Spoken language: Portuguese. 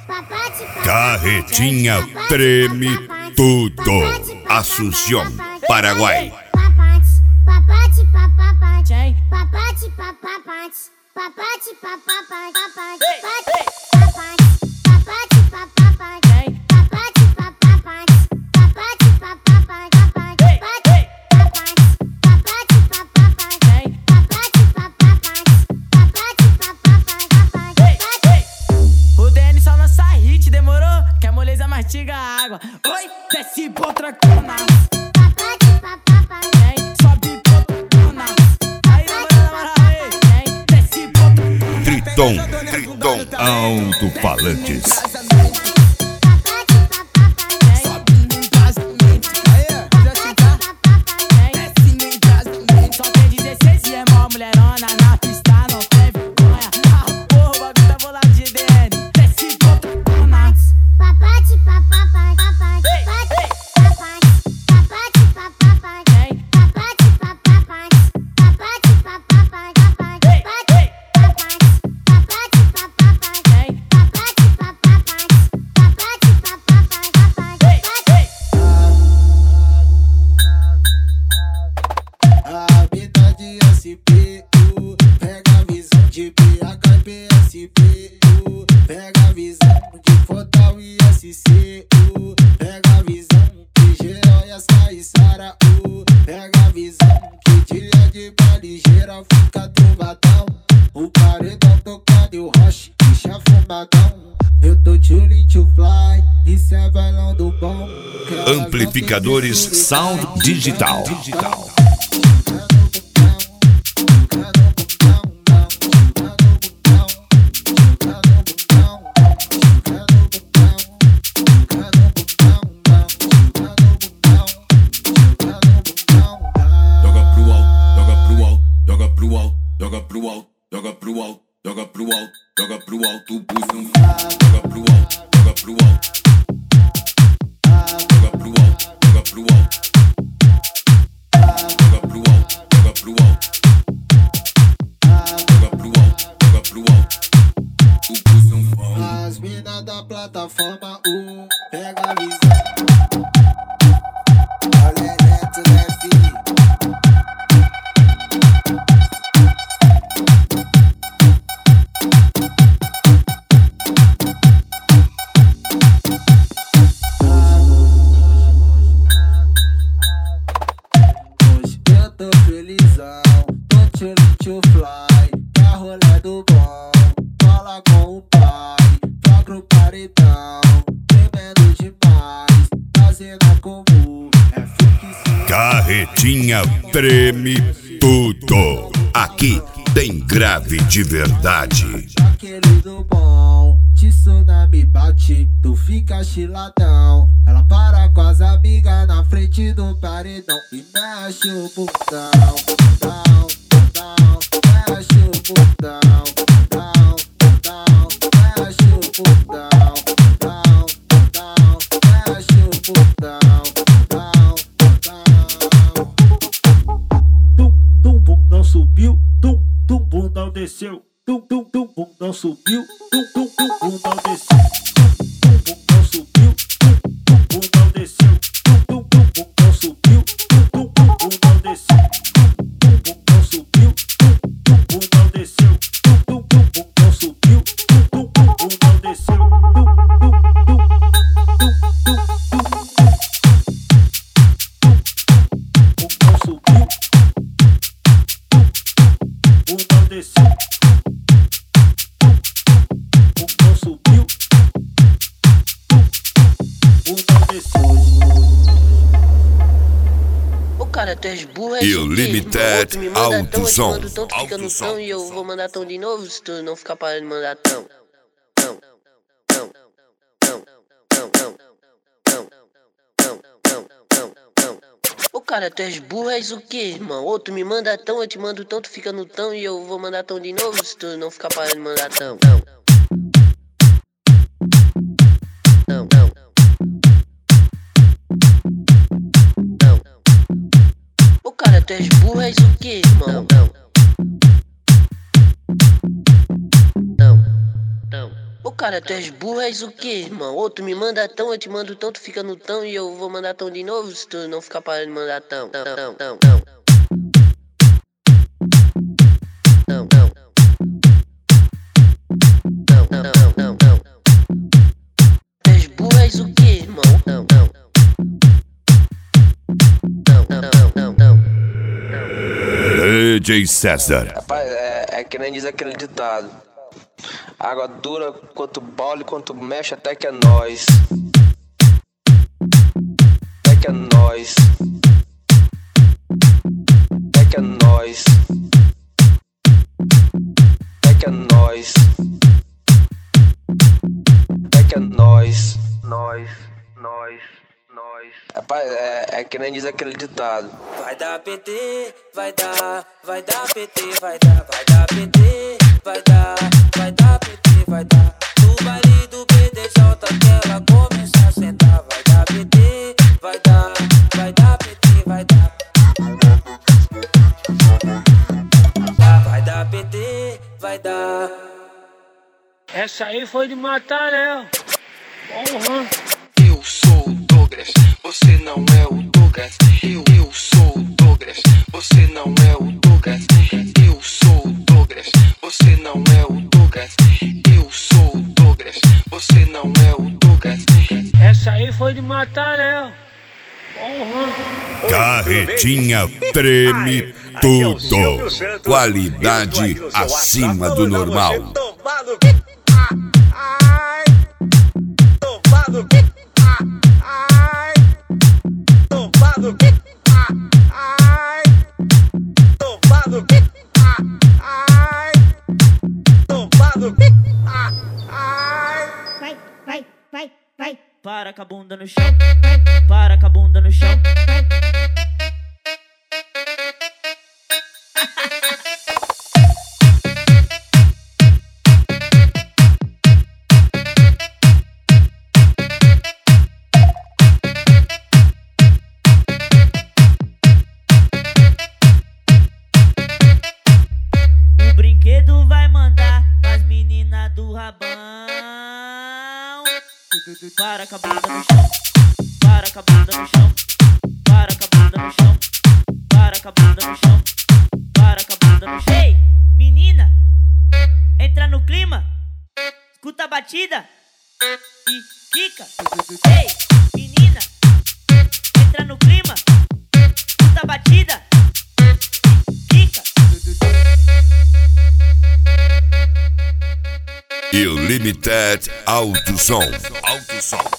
Carretinha treme tudo. Asunción, Paraguay. Mastiga a água, oi, desce potracona. Sobe potracona. Aí na moral, aí, desce potracona. Triton Alto-Falantes. Só tem 16 e é mó mulherona na pista, não tem vergonha. Ah, porra, o bagulho tá bolado de DN. Desce potracona. Pega a visão de Fortal e SC, pega a visão que geral e essa Isara, pega a visão que dia de ligeira fica trombadão. O paredão tocando e o roche puxa fumadão. Eu tô chillin' to fly, isso é bailão do bom. Amplificadores Sound Digital. Joga pro alto, puxa um. Joga pro alto, joga pro alto. Joga pro alto, joga pro alto. Joga pro alto, joga pro alto. Joga pro alto, joga pro alto. Tu puxa um. As minas da plataforma, pega a visão. Olha dentro, né, filho? Tô chillin' to fly, tá rolando bom. Fala com o pai, flagra o paredão. Tremendo demais, fazendo comum. É ficção. Carretinha treme tudo. Aqui tem grave de verdade. Aquele do bom, tsunami bate, tu fica chiladão. Ela para com as amigas na frente do paredão e mexe o botão. Mexe o botão, mexe o botão, mexe o botão. Tum, bundão subiu, tum, bundão desceu. Tum, bundão subiu, tum, bundão desceu. Tum, bundão subiu, tum, bundão desceu. Tum, bundão subiu, tum, bundão desceu. Tum, bundão subiu, tum, bundão desceu. Tum, bundão subiu, tum, bundão desceu. Bundão subiu, bundão desceu. Bundão subiu, bundão desceu. Ô cara, tu és burro, é Ilimited Autosom. Tu fica no tão e eu vou mandar tão de novo se tu não ficar parando de mandar tão. Ô cara, tu és burro, és o que, irmão? Ou tu me manda tão, eu te mando tão, tu fica no tão e eu vou mandar tão de novo se tu não ficar parando de mandar tão. Ô cara, tu és burro, és o que, irmão? Ô cara, cara, tu és burro, és o quê, irmão? Ô, tu me manda tão, eu te mando tão, tu fica no tão e eu vou mandar tão de novo se tu não ficar parando de mandar tão. Tu és burro, és o quê, irmão? DJ César. Rapaz, é que nem diz aquele ditado: água dura quanto bole, quanto mexe, até que é nós. Até que é nós. Até que é nós. Até que é nós. Até que é nós. Nós. Rapaz, é que nem diz aquele ditado: Vai dar PT, vai dar PT, vai dar PT, vai dar PT, vai dar. No baile do PDJ que ela começa a sentar. Vai dar PT, vai dar PT, vai dar. Vai dar PT, vai dar. Essa aí foi de matar, né? Porra. Eu sou o Douglas, você não é o Douglas. Eu sou o Douglas, você não é o Douglas. Eu sou o Douglas, você não é o Douglas. Eu sou o Douglas, você não é o Douglas. Essa aí foi de matar, né? Porra. Carretinha treme tudo. Qualidade acima do normal. Vai. Para com a bunda no chão. Para com a bunda no chão. O brinquedo vai mandar as meninas do rabão. Para com a bunda no chão. Para com a bunda no chão. Para com a bunda no chão. Para com a bunda no chão. Para com a bunda no chão. Ei, menina, entra no clima. Escuta a batida e fica. Ei, menina, entra no clima. Escuta a batida e fica. Ilimited Alto Som.